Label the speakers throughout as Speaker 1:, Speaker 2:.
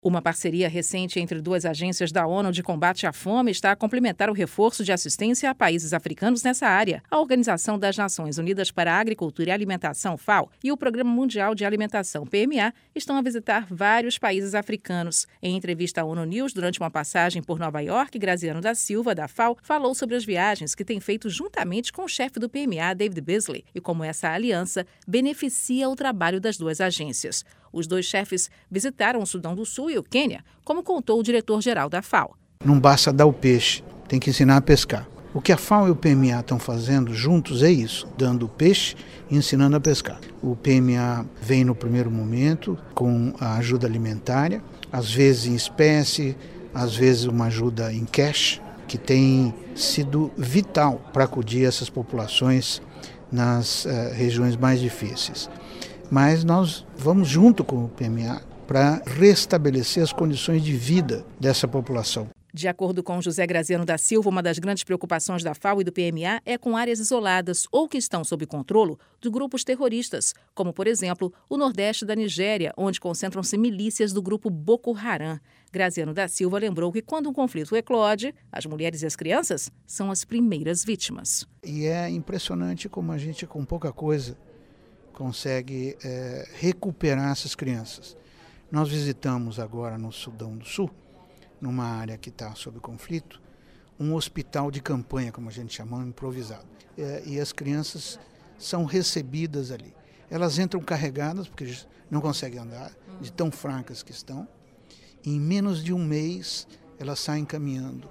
Speaker 1: Uma parceria recente entre duas agências da ONU de combate à fome está a complementar o reforço de assistência a países africanos nessa área. A Organização das Nações Unidas para a Agricultura e Alimentação, FAO, e o Programa Mundial de Alimentação, PMA, estão a visitar vários países africanos. Em entrevista à ONU News, durante uma passagem por Nova York, Graziano da Silva, da FAO, falou sobre as viagens que tem feito juntamente com o chefe do PMA, David Beasley, e como essa aliança beneficia o trabalho das duas agências. Os dois chefes visitaram o Sudão do Sul e o Quênia, como contou o diretor-geral da FAO.
Speaker 2: Não basta dar o peixe, tem que ensinar a pescar. O que a FAO e o PMA estão fazendo juntos é isso, dando o peixe e ensinando a pescar. O PMA vem no primeiro momento com a ajuda alimentária, às vezes em espécie, às vezes uma ajuda em cash, que tem sido vital para acudir essas populações nas regiões mais difíceis. Mas nós vamos junto com o PMA para restabelecer as condições de vida dessa população.
Speaker 1: De acordo com José Graziano da Silva, uma das grandes preocupações da FAO e do PMA é com áreas isoladas ou que estão sob controle de grupos terroristas, como, por exemplo, o nordeste da Nigéria, onde concentram-se milícias do grupo Boko Haram. Graziano da Silva lembrou que quando um conflito eclode, as mulheres e as crianças são as primeiras vítimas.
Speaker 2: E é impressionante como a gente, com pouca coisa, consegue recuperar essas crianças. Nós visitamos agora no Sudão do Sul, numa área que está sob conflito, um hospital de campanha, como a gente chama, improvisado. E as crianças são recebidas ali. Elas entram carregadas, porque não conseguem andar, de tão fracas que estão. E em menos de um mês, elas saem caminhando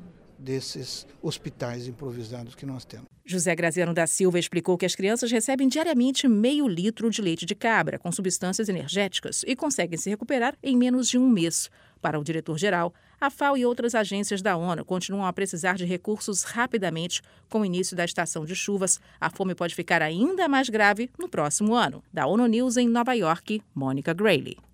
Speaker 2: desses hospitais improvisados que nós temos.
Speaker 1: José Graziano da Silva explicou que as crianças recebem diariamente meio litro de leite de cabra com substâncias energéticas e conseguem se recuperar em menos de um mês. Para o diretor-geral, a FAO e outras agências da ONU continuam a precisar de recursos rapidamente. Com o início da estação de chuvas, a fome pode ficar ainda mais grave no próximo ano. Da ONU News em Nova York, Mônica Grayle.